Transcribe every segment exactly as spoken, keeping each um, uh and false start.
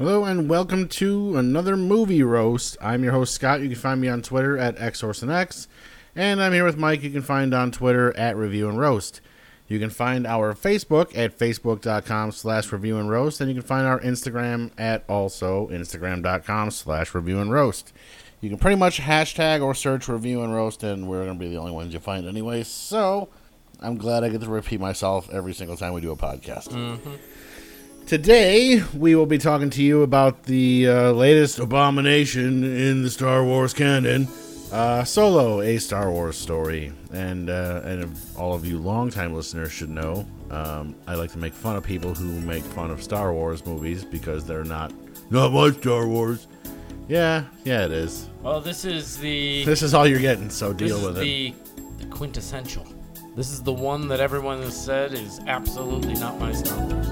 Hello and welcome to another movie roast. I'm your host Scott. You can find me on Twitter at xorsenx, and I'm here with Mike. You can find on Twitter at Review and Roast. You can find our Facebook at facebook.com slash review and roast, and you can find our Instagram at also instagram.com slash review and roast. You can pretty much hashtag or search review and roast, and we're going to be the only ones you find anyway. So I'm glad I get to repeat myself every single time we do a podcast. Mm-hmm. Today, we will be talking to you about the uh, latest abomination in the Star Wars canon, uh, Solo, a Star Wars story. And uh, and all of you longtime listeners should know, um, I like to make fun of people who make fun of Star Wars movies because they're not, not much Star Wars. Yeah, yeah, it is. Well, this is the... This is all you're getting, so deal this with is it. the, the quintessential. This is the one that everyone has said is absolutely not my Star Wars.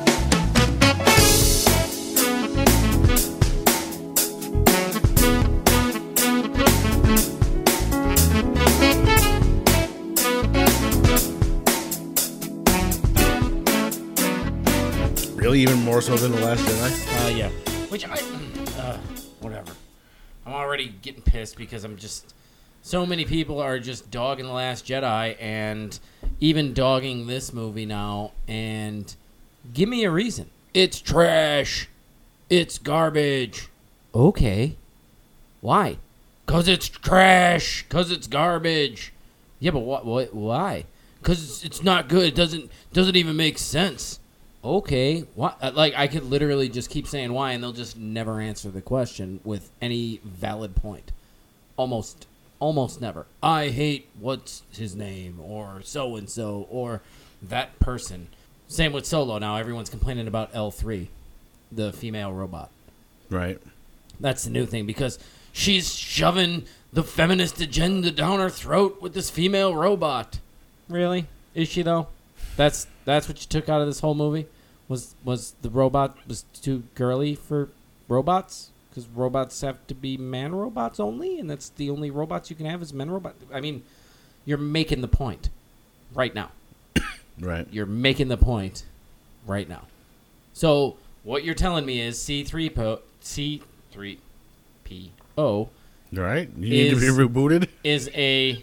Really, even more so than The Last Jedi? Uh, yeah. Which I... Uh, whatever. I'm already getting pissed because I'm just... So many people are just dogging The Last Jedi and even dogging this movie now. And give me a reason. It's trash. It's garbage. Okay. Why? Because it's trash. Because it's garbage. Yeah, but what? What? Why? Because it's not good. It doesn't doesn't even make sense. Okay, what? Like, I could literally just keep saying why, and they'll just never answer the question with any valid point. Almost, almost never. I hate what's his name, or so-and-so, or that person. Same with Solo now. Everyone's complaining about L three, the female robot. Right. That's the new thing, because she's shoving the feminist agenda down her throat with this female robot. Really? Is she, though? That's that's what you took out of this whole movie? Was was the robot was too girly for robots? Because robots have to be man robots only, and that's the only robots you can have is men robots? I mean, you're making the point right now. Right. You're making the point right now. So what you're telling me is C three P O, C three P O Right. You need is, to be rebooted? Is a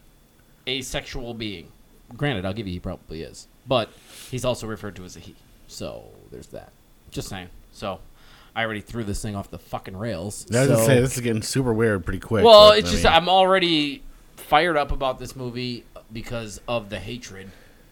asexual being. Granted, I'll give you he probably is. But he's also referred to as a he. So there's that. Just saying. So I already threw this thing off the fucking rails. I was so. gonna say, this is getting super weird pretty quick. Well, but, it's I just mean, I'm already fired up about this movie because of the hatred.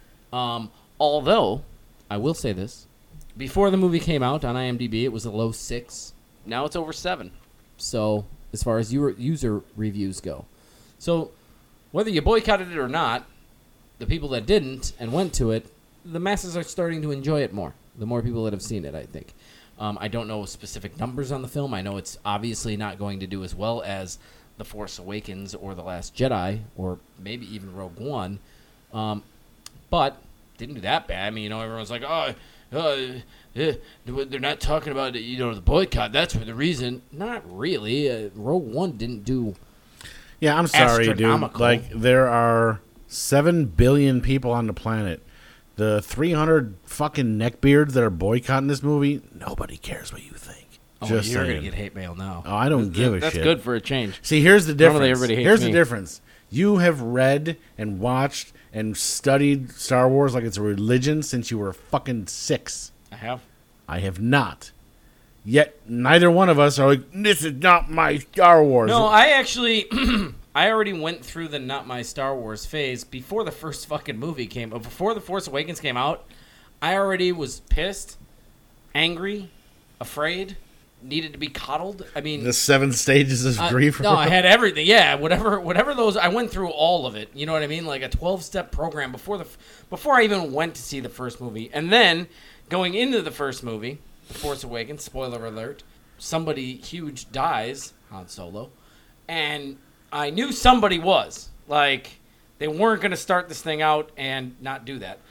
Um, although, I will say this. Before the movie came out on IMDb, it was a low six. Now it's over seven. So as far as user reviews go. So whether you boycotted it or not, the people that didn't and went to it, the masses are starting to enjoy it more. The more people that have seen it, I think. Um, I don't know specific numbers on the film. I know it's obviously not going to do as well as The Force Awakens or The Last Jedi or maybe even Rogue One. Um, but didn't do that bad. I mean, you know, everyone's like, oh, uh, eh, they're not talking about, you know, the boycott. That's for the reason. Not really. Uh, Rogue One didn't do Yeah, I'm sorry, dude. astronomical. Like, there are seven billion people on the planet. The three hundred fucking neckbeards that are boycotting this movie, nobody cares what you think. Oh, Just you're saying. going to get hate mail now. Oh, I don't That's- give a That's shit. good for a change. See, here's the Normally difference. everybody hates Here's me. the difference. You have read and watched and studied Star Wars like it's a religion since you were fucking six. I have. I have not. Yet neither one of us are like, this is not my Star Wars. No, I actually, I already went through the not my Star Wars phase before the first fucking movie came, before The Force Awakens came out. I already was pissed, angry, afraid, needed to be coddled. I mean, the seven stages of I- grief. no, I had everything. Yeah, whatever, whatever those. I went through all of it. You know what I mean? Like a twelve-step program before the, before I even went to see the first movie, and then going into the first movie, The Force Awakens. Spoiler alert: somebody huge dies, Han Solo, and I knew somebody was like they weren't going to start this thing out and not do that.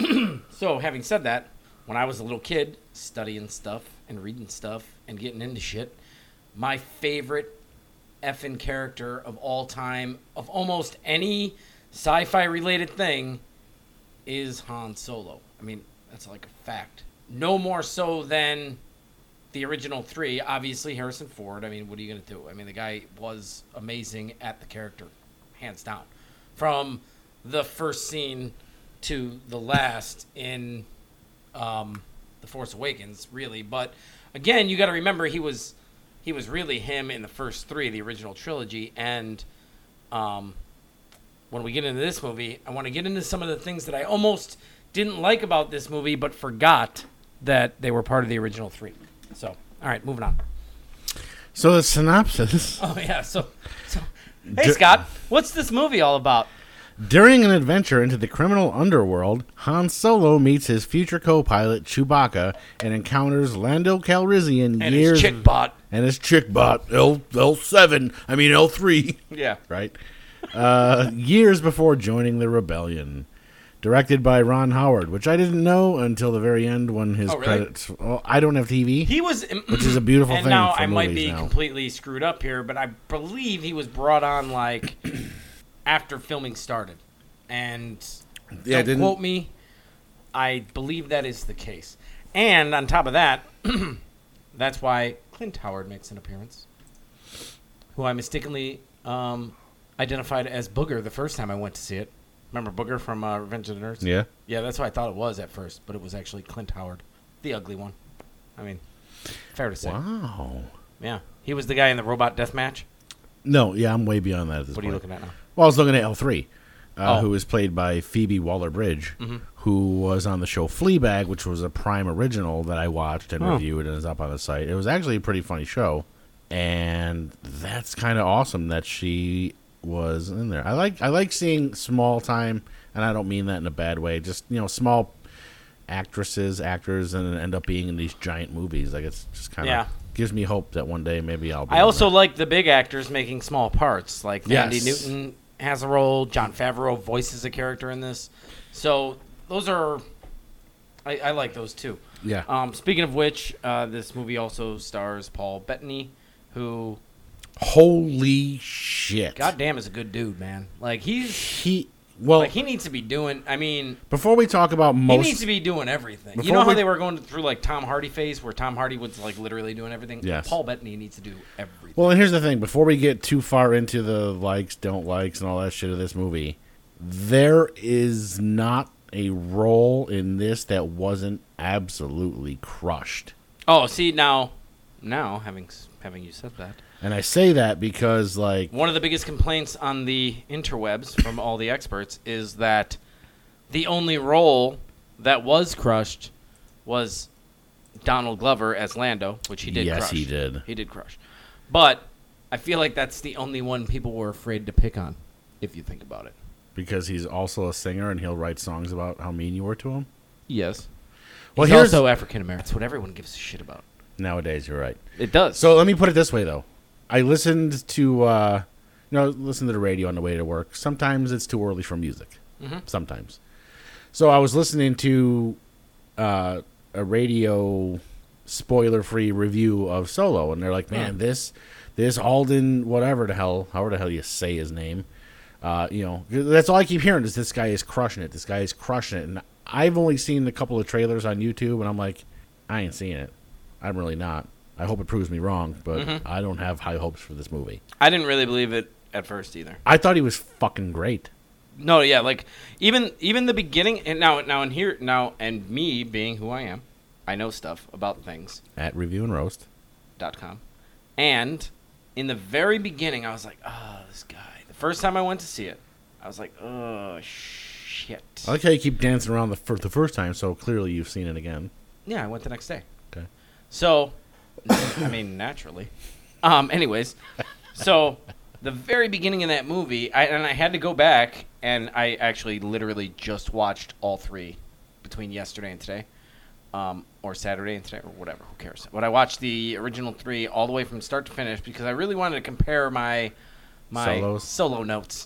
So, having said that, when I was a little kid, studying stuff and reading stuff and getting into shit, my favorite effing character of all time, of almost any sci-fi related thing, is Han Solo. I mean, that's like a fact. No more so than the original three, obviously Harrison Ford. I mean, what are you going to do? I mean, the guy was amazing at the character, hands down. From the first scene to the last in um, The Force Awakens, really. But again, you got to remember he was he was really him in the first three, the original trilogy. And um, when we get into this movie, I want to get into some of the things that I almost didn't like about this movie, but forgot that they were part of the original three. So, all right, moving on. So the synopsis. Oh, yeah. So, so hey, D- Scott, what's this movie all about? During an adventure into the criminal underworld, Han Solo meets his future co-pilot Chewbacca and encounters Lando Calrissian and years his chick bot and his chick bot L L seven. I mean L three. Yeah, right. Uh, years before joining the rebellion. Directed by Ron Howard, which I didn't know until the very end when his oh, really? credits. Well, I don't have T V. He was, which is a beautiful and thing. Now for I might be now. completely screwed up here, but I believe he was brought on like after filming started, and yeah, don't didn't quote me. I believe that is the case, and on top of that, that's why Clint Howard makes an appearance, who I mistakenly um, identified as Booger the first time I went to see it. Remember Booger from uh, Revenge of the Nerds? Yeah. Yeah, that's what I thought it was at first, but it was actually Clint Howard, the ugly one. I mean, fair to say. Wow. Yeah. He was the guy in the Robot Deathmatch? No, yeah, I'm way beyond that at this What point. are you looking at now? Well, I was looking at L three, uh, oh. who was played by Phoebe Waller-Bridge, mm-hmm. who was on the show Fleabag, which was a Prime original that I watched and oh. reviewed and is up on the site. It was actually a pretty funny show, and that's kind of awesome that she was in there. I like I like seeing small time, and I don't mean that in a bad way. Just you know, small actresses, actors, and end up being in these giant movies. Like it's just kind of yeah. gives me hope that one day maybe I'll. be I also there. like the big actors making small parts. Like Andy Yes. Newton has a role. Jon Favreau voices a character in this. So those are, I, I like those too. Yeah. Um, speaking of which, uh, this movie also stars Paul Bettany, who. Holy shit! Goddamn, is a good dude, man. Like he's he well. like he needs to be doing. I mean, before we talk about most, he needs to be doing everything. You Before know how we- they were going through like Tom Hardy phase, where Tom Hardy was like literally doing everything. Yes. Paul Bettany needs to do everything. well, and here's the thing: before we get too far into the likes, don't likes, and all that shit of this movie, there is not a role in this that wasn't absolutely crushed. Oh, see now, now having having you said that. And I say that because, like, One of the biggest complaints on the interwebs from all the experts is that the only role that was crushed was Donald Glover as Lando, which he did yes, crush. he did. He did crush. But I feel like that's the only one people were afraid to pick on, if you think about it. Because he's also a singer and he'll write songs about how mean you were to him. Yes. Well, He's here's also African American. That's what everyone gives a shit about. nowadays. You're right. It does. So let me put it this way, though. I listened to, uh, you know, listen to the radio on the way to work. Sometimes it's too early for music. Mm-hmm. Sometimes. So I was listening to uh, a radio spoiler-free review of Solo, and they're like, man, Hmm. this this Alden, whatever the hell, however the hell you say his name, uh, you know, that's all I keep hearing is this guy is crushing it. This guy is crushing it. And I've only seen a couple of trailers on YouTube, and I'm like, I ain't seeing it. I'm really not. I hope it proves me wrong, but Mm-hmm. I don't have high hopes for this movie. I didn't really believe it at first either. I thought he was fucking great. No, yeah, like even even the beginning, and now now and here now and me being who I am, I know stuff about things. At Review and Roast. Dot com, and in the very beginning, I was like, oh, this guy. The first time I went to see it, I was like, oh shit. I like how you keep dancing around the for the first time, so clearly you've seen it again. Yeah, I went the next day. Okay. So, I mean, naturally. Um. Anyways, so the very beginning of that movie, I, and I had to go back, and I actually literally just watched all three between yesterday and today, um, or Saturday and today, or whatever. Who cares? But I watched the original three all the way from start to finish because I really wanted to compare my my Solos. solo notes.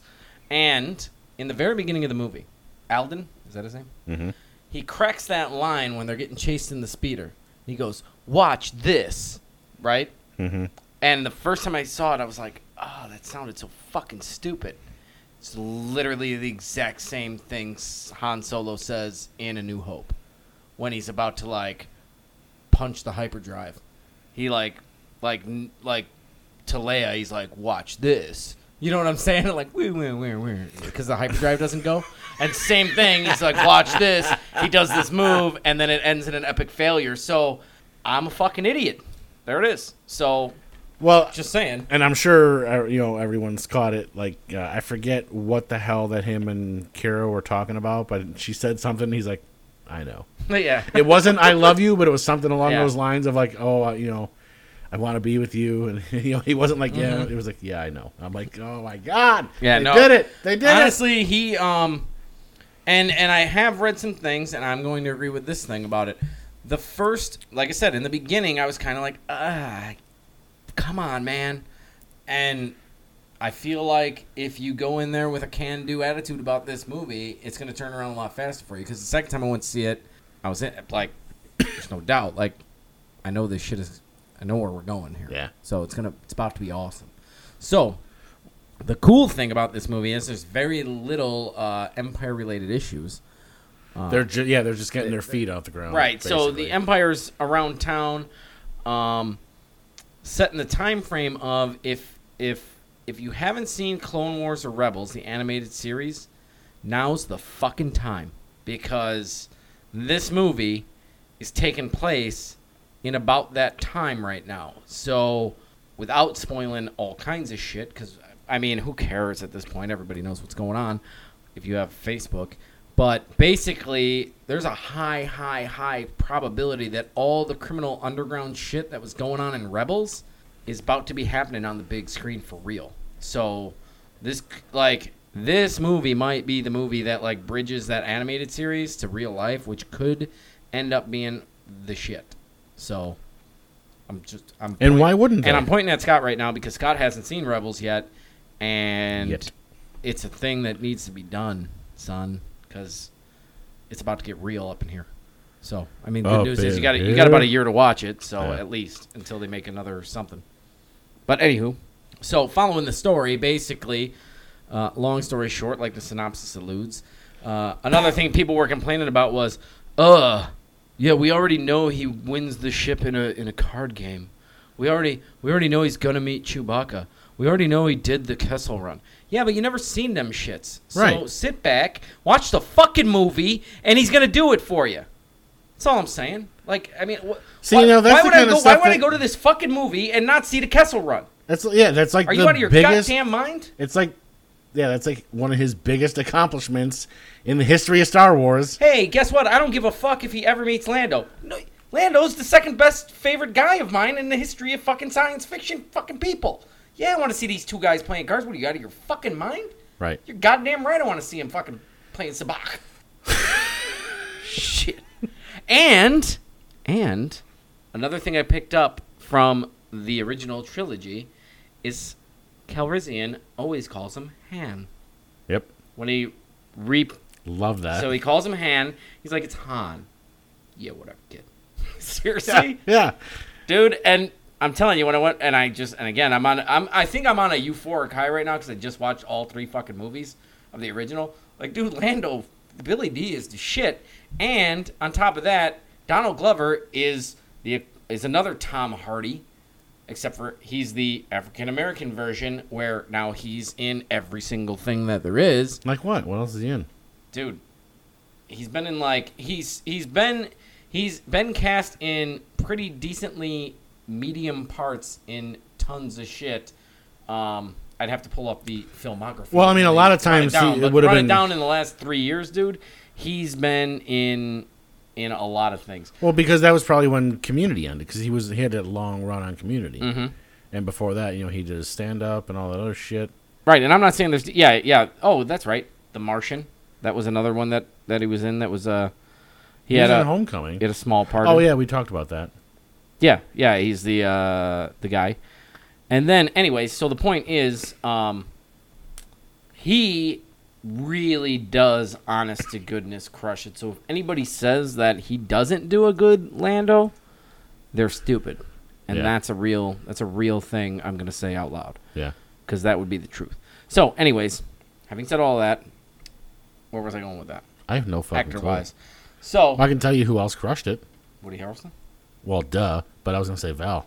And in the very beginning of the movie, Alden, is that his name? Mm-hmm. He cracks that line when they're getting chased in the speeder. He goes, "Watch this," right? Mm-hmm. And the first time I saw it, I was like, oh, that sounded so fucking stupid. It's literally the exact same thing Han Solo says in A New Hope when he's about to, like, punch the hyperdrive. he like, like, like, to Leia, he's like, watch this. You know what I'm saying? Like, where, where, where, where? Because the hyperdrive doesn't go. And same thing, he's like, watch this. He does this move, and then it ends in an epic failure. So, I'm a fucking idiot. There it is. So, well, just saying. And I'm sure uh, you know everyone's caught it. Like, uh, I forget what the hell that him and Kira were talking about, but she said something. He's like, I know. Yeah. It wasn't I love you, but it was something along Yeah. those lines of like, oh, uh, you know. I want to be with you, and you know he wasn't like yeah. Mm-hmm. It was like yeah, I know. I'm like oh my god, Yeah, they no. did it. They did Honestly, it. he um, and and I have read some things, and I'm going to agree with this thing about it. The first, like I said in the beginning, I was kind of like ah, come on, man, and I feel like if you go in there with a can-do attitude about this movie, it's going to turn around a lot faster for you. Because the second time I went to see it, I was in like, there's no doubt, like I know this shit is. I know where we're going here. Yeah. So it's gonna it's about to be awesome. So the cool thing about this movie is there's very little uh, Empire related issues. Uh, They're ju- yeah, they're just getting their feet off the ground. right. So basically. the Empire's around town, um, set in the time frame of if if if you haven't seen Clone Wars or Rebels, the animated series, now's the fucking time because this movie is taking place in about that time right now. So, without spoiling all kinds of shit, because, I mean, who cares at this point? Everybody knows what's going on if you have Facebook. But, basically, there's a high, high, high probability that all the criminal underground shit that was going on in Rebels is about to be happening on the big screen for real. So, this, like, this movie might be the movie that, like, bridges that animated series to real life, which could end up being the shit. So, I'm just I'm and point- why wouldn't they? and I'm pointing at Scott right now because Scott hasn't seen Rebels yet, and Yet. it's a thing that needs to be done, son, because it's about to get real up in here. So, I mean, the good Up news is you in got you got about a here. year to watch it, so Yeah. at least until they make another something. But anywho, so following the story, basically, uh, long story short, like the synopsis alludes, uh, another thing people were complaining about was, uh. Yeah, we already know he wins the ship in a in a card game. We already we already know he's gonna meet Chewbacca. We already know he did the Kessel Run. Yeah, but you never seen them shits. So Right. sit back, watch the fucking movie, and he's gonna do it for you. That's all I'm saying. Like, I mean, wh- See, why, you know, that's why the would I kind go? of Why stuff would I that- go to this fucking movie and not see the Kessel Run? That's yeah, that's like Are the you out of your biggest. goddamn mind? It's like yeah, that's like one of his biggest accomplishments in the history of Star Wars. Hey, guess what? I don't give a fuck if he ever meets Lando. No, Lando's the second best favorite guy of mine in the history of fucking science fiction fucking people. Yeah, I want to see these two guys playing cards. What are you, out of your fucking mind? Right. You're goddamn right I want to see him fucking playing sabacc. Shit. And, and, another thing I picked up from the original trilogy is Calrissian always calls him Han. Yep. When he re... Love that. So he calls him Han. He's like, it's Han. Yeah, whatever, kid. Seriously? yeah. yeah. Dude, and I'm telling you, when I went, and I just, and again, I'm on, I'm, I think I'm on a euphoric high right now because I just watched all three fucking movies of the original. Like, dude, Lando, Billy D is the shit. And on top of that, Donald Glover is the is another Tom Hardy, except for he's the African American version where now he's in every single thing that there is. Like what? What else is he in? Dude, he's been in like he's he's been he's been cast in pretty decently medium parts in tons of shit. Um, I'd have to pull up the filmography. Well, I mean, a lot of Run times down, he- it but would have run been- it down in the last three years, dude. He's been in in a lot of things. Well, because that was probably when Community ended, because he was he had a long run on Community, Mm-hmm. and before that, you know, he did his stand up and all that other shit. Right, and I'm not saying there's yeah yeah. Oh, that's right. The Martian. That was another one that, that he was in. That was uh he, He, had was a in Homecoming. he had a small part. Oh in- yeah, we talked about that. Yeah, yeah, he's the uh, the guy. And then, anyways, so the point is, um, he really does, honest to goodness, crush it. So if anybody says that he doesn't do a good Lando, they're stupid, and Yeah. that's a real that's a real thing. I'm gonna say out loud Yeah. because that would be the truth. So, anyways, having said all that, where was I going with that? I have no fucking Actor clue. wise, so I can tell you who else crushed it. Woody Harrelson. Well, duh. But I was gonna say Val.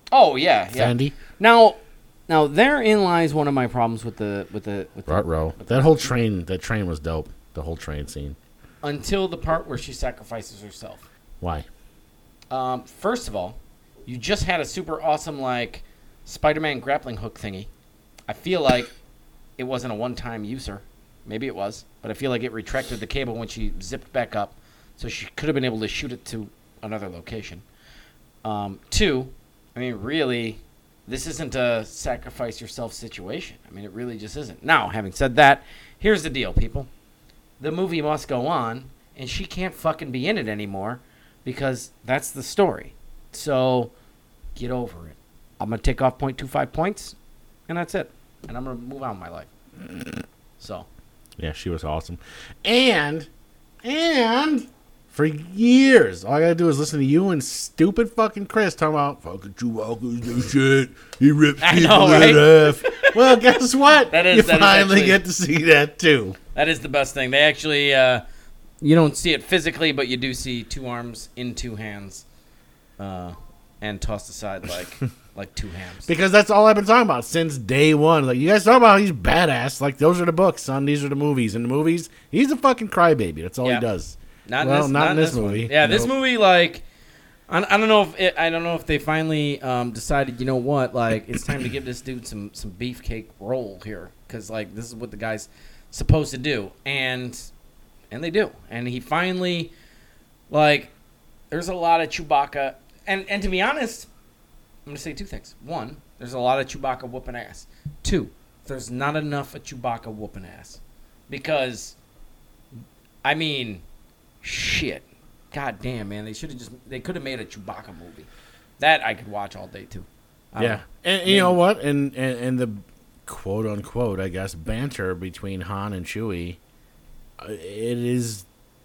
Oh yeah, yeah. Fendi. Now, now therein lies one of my problems with the with the with the, Row. That whole train, that train was dope. The whole train scene. Until the part where she sacrifices herself. Why? Um, first of all, you just had a super awesome like Spider-Man grappling hook thingy. I feel like it wasn't a one-time user. Maybe it was, but I feel like it retracted the cable when she zipped back up, so she could have been able to shoot it to another location. Um, two, I mean, really, this isn't a sacrifice yourself situation. I mean, it really just isn't. Now, having said that, here's the deal, people. The movie must go on, and she can't fucking be in it anymore because that's the story. So, get over it. I'm going to take off zero point two five points, and that's it. And I'm going to move on with my life. So. Yeah, she was awesome. And, and, for years, all I gotta do is listen to you and stupid fucking Chris talking about fucking Chewbacca's no shit. He rips I people know, right? in half. Well, guess what? That is- you that is finally actually- get to see that too. That is the best thing. They actually, uh, you don't see it physically, but you do see two arms in two hands, uh, and tossed aside like like two hams. Because that's all I've been talking about since day one. Like, you guys talk about how he's badass. Like, those are the books, son. These are the movies. In the movies, he's a fucking crybaby. That's all Yeah. he does. Not well, in this, not, not in this one. movie. Yeah, this Nope. movie, like, I, I don't know if it, I don't know if they finally um, decided, you know what, like, it's time to give this dude some some beefcake roll here, because like this is what the guy's supposed to do, and and they do, and he finally, like, there's a lot of Chewbacca, and and to be honest, I'm gonna say two things. One, there's a lot of Chewbacca whooping ass. Two, there's not enough of Chewbacca whooping ass, because, I mean, shit, god damn, man, they should have just they could have made a Chewbacca movie. That I could watch all day too. I Yeah, don't know. and, and you know what? And, and and the quote unquote, I guess, banter between Han and Chewie, uh, it is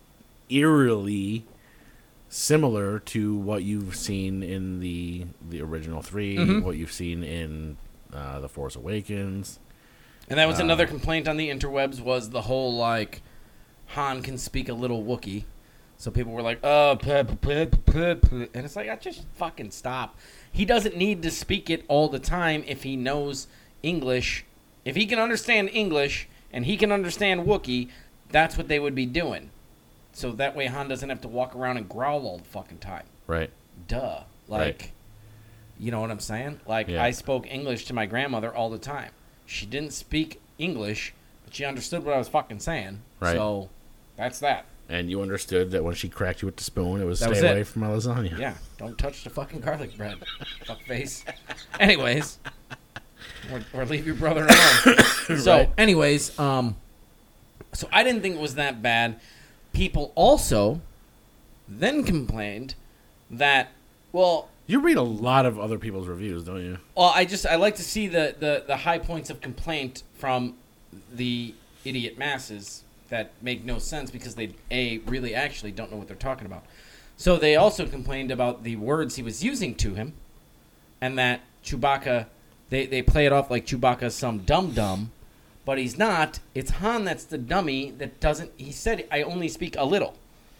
eerily similar to what you've seen in the the original three, Mhm. what you've seen in uh, the Force Awakens. And that was Uh, another complaint on the interwebs was the whole like Han can speak a little Wookiee. So people were like, "Oh, puh, puh, puh, puh, puh," and it's like, I just fucking stop. He doesn't need to speak it all the time if he knows English. If he can understand English and he can understand Wookiee, that's what they would be doing. So that way Han doesn't have to walk around and growl all the fucking time. Right. Duh. Like, Right. you know what I'm saying? Like, Yeah. I spoke English to my grandmother all the time. She didn't speak English, but she understood what I was fucking saying. Right. So, that's that. And you understood that when she cracked you with the spoon, it was That stay was it. away from my lasagna. Yeah, don't touch the fucking garlic bread, fuckface. Anyways, or, or leave your brother alone. So, Right. anyways, um, so I didn't think it was that bad. People also then complained that, well, You read a lot of other people's reviews, don't you? well, I just I like to see the, the, the high points of complaint from the idiot masses that make no sense because they a really actually don't know what they're talking about. So they also complained about the words he was using to him, and that Chewbacca they, they play it off like Chewbacca's some dum dum, but he's not. It's Han that's the dummy that doesn't. He said, "I only speak a little,"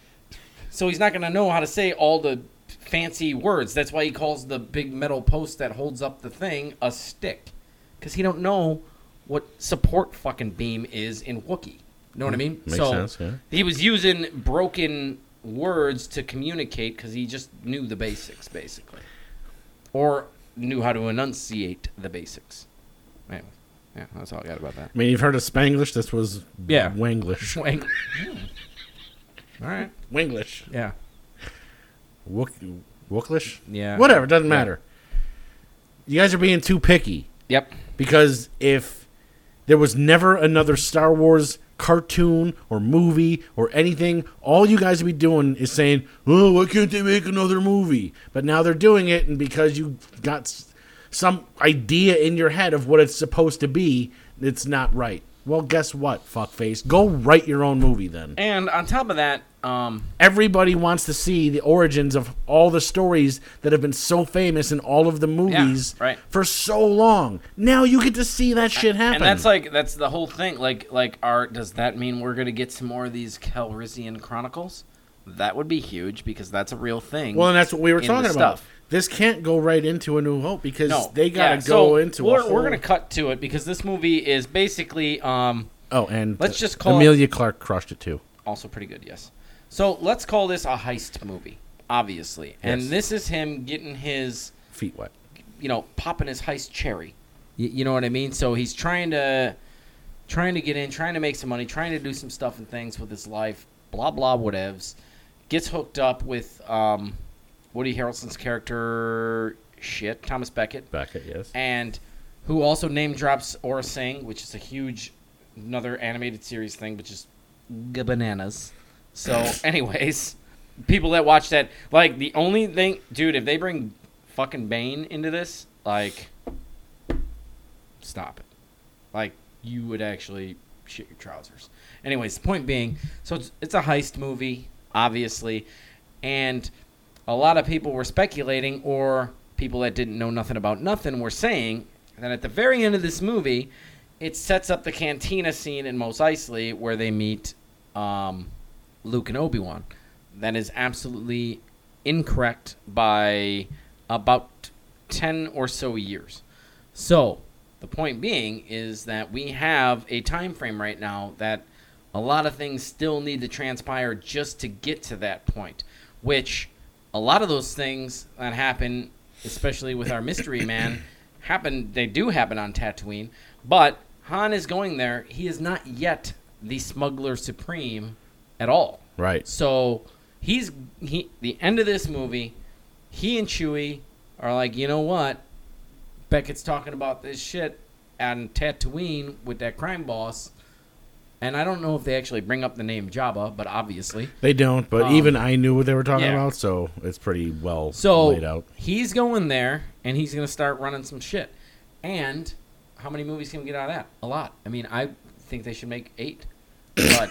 so he's not going to know how to say all the fancy words. That's why he calls the big metal post that holds up the thing a stick, because he don't know what support fucking beam is in Wookiee. Know what I mean? Makes so sense, yeah. he was using broken words to communicate because he just knew the basics, basically, or knew how to enunciate the basics. Anyway, yeah, that's all I got about that. I mean, you've heard of Spanglish. This was Yeah. Wanglish. Wang- Hmm. All right. Wanglish. Yeah. Wook, Wooklish? Yeah. Whatever, doesn't Yeah. matter. You guys are being too picky. Yep. Because if there was never another Star Wars cartoon or movie or anything, all you guys would be doing is saying, oh, why can't they make another movie? But now they're doing it, and because you got s- some idea in your head of what it's supposed to be, it's not right. Well, guess what, fuckface? Go write your own movie then. And on top of that, um, Everybody wants to see the origins of all the stories that have been so famous in all of the movies right. for so long. Now you get to see that shit happen. and that's like that's the whole thing. Like, like, are does that mean we're gonna get some more of these Calrissian Chronicles? That would be huge because that's a real thing. well, and that's what we were in talking the about. stuff. this can't go right into A New Hope because No, they got to yeah, go so into we're, a whole... We're going to cut to it because this movie is basically... Um, oh, and let's just call Emilia it, Clarke crushed it too. Also pretty good, yes. So let's call this a heist movie, obviously. And Yes. this is him getting his... Feet wet. You know, popping his heist cherry. You, you know what I mean? So he's trying to... Trying to get in, trying to make some money, trying to do some stuff and things with his life. Blah, blah, whatevs. Gets hooked up with... Um, Woody Harrelson's character, shit, Thomas Beckett. Beckett, yes. And who also name drops Aura Singh, which is a huge, another animated series thing, which is bananas. So, anyways, people that watch that, like, the only thing, dude, if they bring fucking Bane into this, like, stop it. Like, you would actually shit your trousers. Anyways, the point being, so it's, it's a heist movie, obviously, and... A lot of people were speculating, or people that didn't know nothing about nothing were saying that at the very end of this movie, it sets up the cantina scene in Mos Eisley where they meet um, Luke and Obi-Wan. That is absolutely incorrect by about ten or so years. So, the point being is that we have a time frame right now that a lot of things still need to transpire just to get to that point, which... A lot of those things that happen, especially with our mystery man, happen. They do happen on Tatooine, but Han is going there. He is not yet the smuggler supreme at all. Right. So he's he. The end of this movie, he and Chewie are like, you know what? Beckett's talking about this shit on Tatooine with that crime boss. And I don't know if they actually bring up the name Jabba, but obviously. They don't, but Um, even I knew what they were talking yeah. about, so it's pretty well So laid out. he's going there, and he's going to start running some shit. And how many movies can we get out of that? A lot. I mean, I think they should make eight. But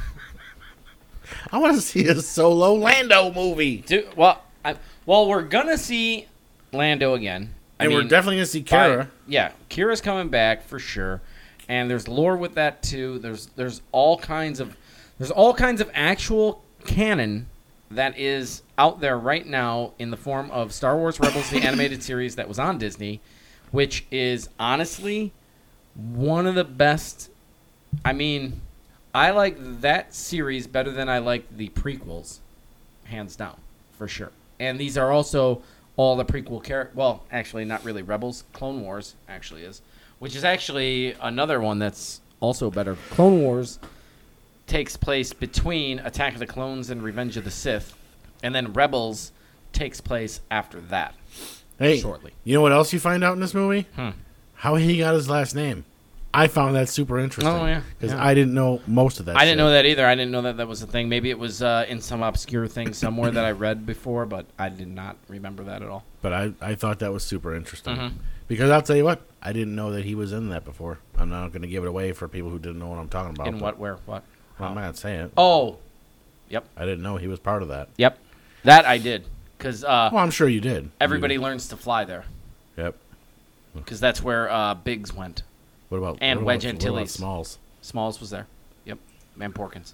I want to see a solo Lando movie. dude, well, I, well, we're going to see Lando again. I And mean, we're definitely going to see by- Kara. Yeah, Kira's coming back for sure. And there's lore with that too. There's there's all kinds of there's all kinds of actual canon that is out there right now in the form of Star Wars Rebels, the animated series that was on Disney, which is honestly one of the best. I mean, I like that series better than I like the prequels, hands down, for sure. And these are also all the prequel characters. Well, actually, not really. Rebels, Clone Wars actually is. Which is actually another one that's also better. Clone Wars takes place between Attack of the Clones and Revenge of the Sith. And then Rebels takes place after that. Hey, shortly. You know what else you find out in this movie? Hmm. How he got his last name. I found that super interesting. Oh, yeah. Because Yeah. I didn't know most of that I didn't shit. know that either. I didn't know that that was a thing. Maybe it was uh, in some obscure thing somewhere that I read before, but I did not remember that at all. But I, I thought that was super interesting. Mhm. Because I'll tell you what, I didn't know that he was in that before. I'm not going to give it away for people who didn't know what I'm talking about. In but- what, where, what? Well, I'm not saying it. Oh, yep, I didn't know he was part of that. yep. That I did. Because uh, Well, I'm sure you did. everybody You- learns to fly there. Yep. Because that's where uh, Biggs went. What about And what Wedge about, what about Antilles. Smalls? Smalls was there. Yep. And Porkins.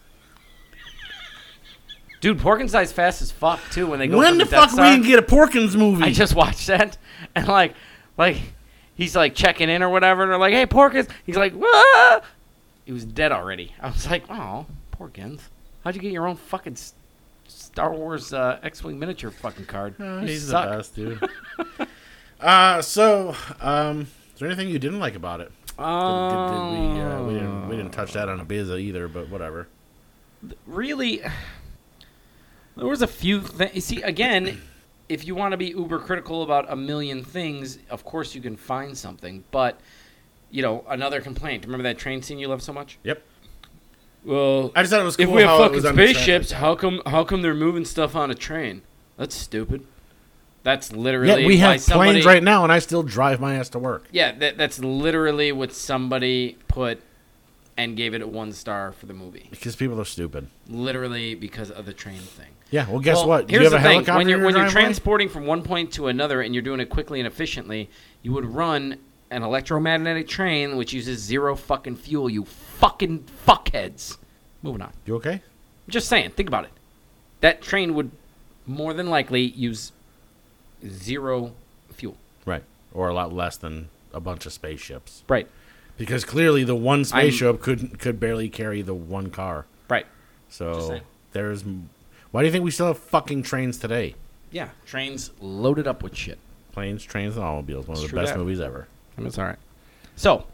Dude, Porkins dies fast as fuck, too, when they go When from the the fuck Death we Star. can get a Porkins movie? I just watched that, and, like, like he's, like, checking in or whatever, and they're like, hey, Porkins. He's like, whoa! He was dead already. I was like, oh, Porkins. How'd you get your own fucking S- Star Wars uh, X-Wing miniature fucking card? Oh, You he's suck. the best, dude. uh, so, um, is there anything you didn't like about it? Did, did, did we, uh, we, didn't, we didn't touch that on Ibiza either, but whatever. Really, there was a few things. See, again, if you want to be uber critical about a million things, of course you can find something. But, you know, another complaint. Remember that train scene you love so much? Yep. Well, I just thought it was cool if we have how it fucking was on the track spaceships, like that. how come how come they're moving stuff on a train? That's stupid. That's literally Yeah, we why have somebody, planes right now, and I still drive my ass to work. Yeah, that, that's literally what somebody put and gave it a one star for the movie. Because people are stupid. Literally because of the train thing. Yeah, well, guess Well, what? Do you Here's have the a thing: helicopter when you're in your when you're driveway? transporting from one point to another, and you're doing it quickly and efficiently, you would run an electromagnetic train which uses zero fucking fuel. You fucking fuckheads. Moving on. You okay? I'm just saying. Think about it. That train would more than likely use zero fuel. Right. Or a lot less than a bunch of spaceships. Right. Because clearly the one spaceship I'm, could could barely carry the one car. Right. So there's. Why do you think we still have fucking trains today? Yeah, trains loaded up with shit. Planes, trains, and automobiles. One of It's the true best that. movies ever. I mean, it's all right. So,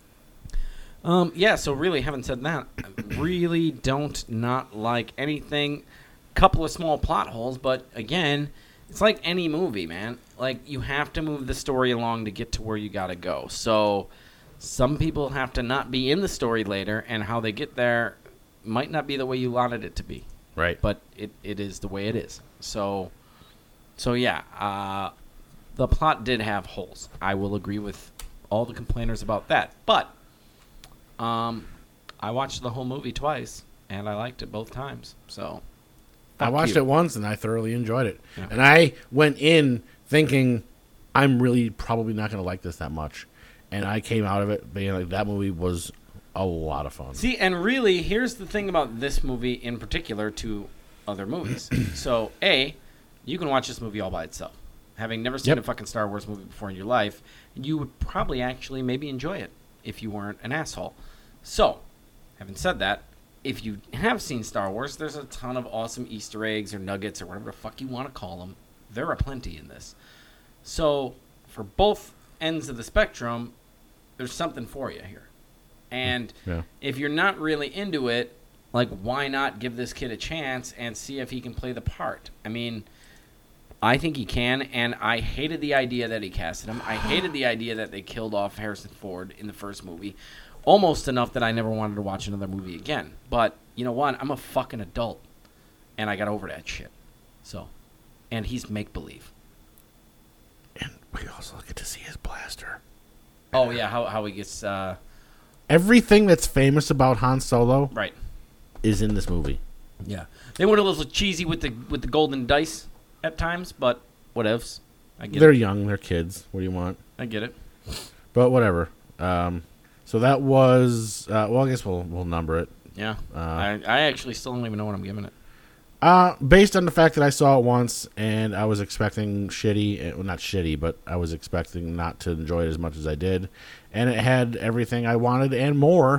um, yeah. So really, having said that, I really don't not like anything. Couple of small plot holes, but again, it's like any movie, man. Like you have to move the story along to get to where you gotta go. So, some people have to not be in the story later, and how they get there might not be the way you wanted it to be. Right. But it, it is the way it is. So, so yeah, uh, the plot did have holes. I will agree with all the complainers about that. But um, I watched the whole movie twice, and I liked it both times. So I watched you. it once, and I thoroughly enjoyed it. Yeah. And I went in thinking I'm really probably not going to like this that much. And I came out of it being like, that movie was a lot of fun. See, and really, here's the thing about this movie in particular to other movies. So, A, you can watch this movie all by itself. Having never seen Yep. a fucking Star Wars movie before in your life, you would probably actually maybe enjoy it if you weren't an asshole. So, having said that, if you have seen Star Wars, there's a ton of awesome Easter eggs or nuggets or whatever the fuck you want to call them. There are plenty in this. So, for both ends of the spectrum, there's something for you here. And Yeah. if you're not really into it, like, why not give this kid a chance and see if he can play the part? I mean, I think he can, and I hated the idea that he casted him. I hated the idea that they killed off Harrison Ford in the first movie, almost enough that I never wanted to watch another movie again. But, you know what? I'm a fucking adult, and I got over that shit. So, and he's make-believe. And we also get to see his blaster. Oh, yeah, how, how he gets... Uh, Everything that's famous about Han Solo right. is in this movie. Yeah. They went a little cheesy with the with the golden dice at times, but whatevs. I get They're it. young. They're kids. What do you want? I get it. But whatever. Um, so that was... Uh, well, I guess we'll we'll number it. Yeah. Uh, I, I actually still don't even know what I'm giving it. Uh, based on the fact that I saw it once and I was expecting shitty, well, not shitty, but I was expecting not to enjoy it as much as I did, and it had everything I wanted and more,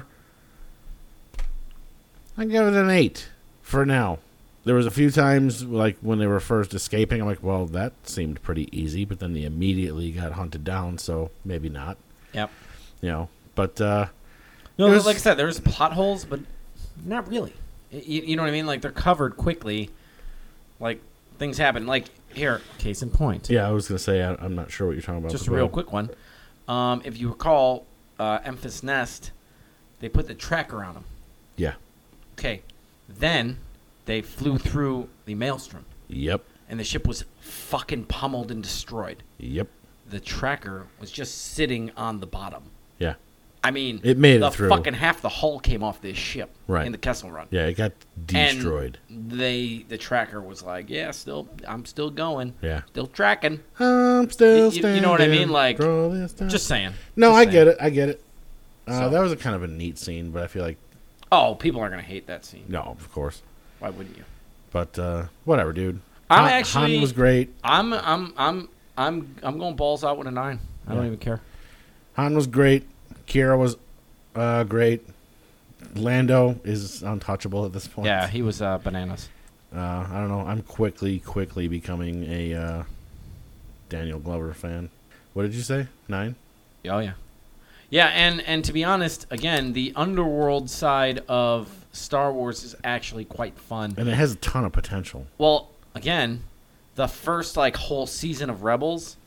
I give it an eight for now. There was a few times, like, when they were first escaping, I'm like, well, that seemed pretty easy, but then they immediately got hunted down, so maybe not. Yep. You know, but, uh... No, there's- like I said, there's plot holes, but not really. You, you know what I mean? Like, they're covered quickly. Like, things happen. Like, here, case in point. Yeah, I was going to say, I, I'm not sure what you're talking about. Just a but go real ahead. quick one. Um, if you recall, uh, Memphis Nest, they put the tracker on them. Yeah. Okay. Then they flew through the maelstrom, Yep. and the ship was fucking pummeled and destroyed. Yep. The tracker was just sitting on the bottom. Yeah. I mean, It made it the through. fucking half the hull came off this ship Right. in the Kessel Run. Yeah, it got destroyed. And they, the tracker was like, yeah, still, I'm still going. Yeah. Still tracking. I'm still You- you know what I standing, mean? Like, draw this time. Just saying. no, Just I saying. get it. I get it. Uh, So- That was a kind of a neat scene, but I feel like Oh, people are going to hate that scene. no, of course. Why wouldn't you? But uh, whatever, dude. I'm Han, actually- Han was great. I'm, I'm, I'm, I'm, I'm going balls out with a nine. I don't Yeah. even care. Han was great. Kira was uh, great. Lando is untouchable at this point. Yeah, he was uh, bananas. Uh, I don't know. I'm quickly, quickly becoming a uh, Daniel Glover fan. What did you say? Nine? Oh yeah, yeah, and and to be honest, again, the underworld side of Star Wars is actually quite fun. And it has a ton of potential. Well, again, the first like whole season of Rebels,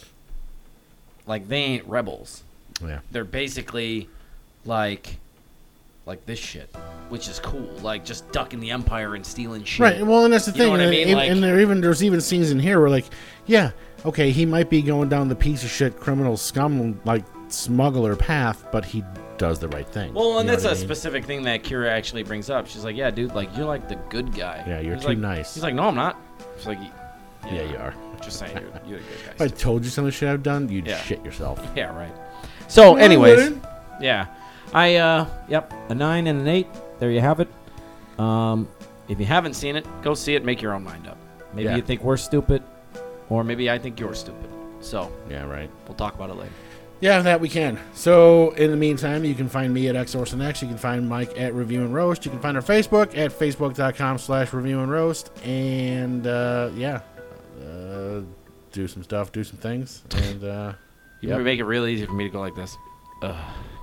like they ain't rebels. Yeah. They're basically like like this shit, which is cool. Like just ducking the Empire and stealing shit. Right. Well, and that's the You know thing. what I and, mean? and- Like- and there even there's even scenes in here where, like, yeah, okay, he might be going down the piece of shit criminal scum like smuggler path, but he does the right thing. Well, and You know that's what a I mean? specific thing that Kira actually brings up. She's like, "Yeah, dude, like you're like the good guy." Yeah, you're He's too like, nice. He's like, "No, I'm not." She's like, "Yeah, Yeah, you are. Just saying, you're, you're the good guy." If I told you some of the shit I've done, you'd Yeah. shit yourself. Yeah, right. So, No, I anyways, wouldn't. yeah, I uh, yep, a nine and an eight. There you have it. Um, if you haven't seen it, go see it. Make your own mind up. Maybe Yeah. you think we're stupid, Or maybe I think you're stupid. So Yeah, right. we'll talk about it later. Yeah, that we can. So, in the meantime, you can find me at XOrsonX. You can find Mike at Review and Roast. You can find our Facebook at facebook.com slash Review and Roast. And, uh, yeah, uh, do some stuff, do some things. And, uh, You yep. make it real easy for me to go like this. Ugh.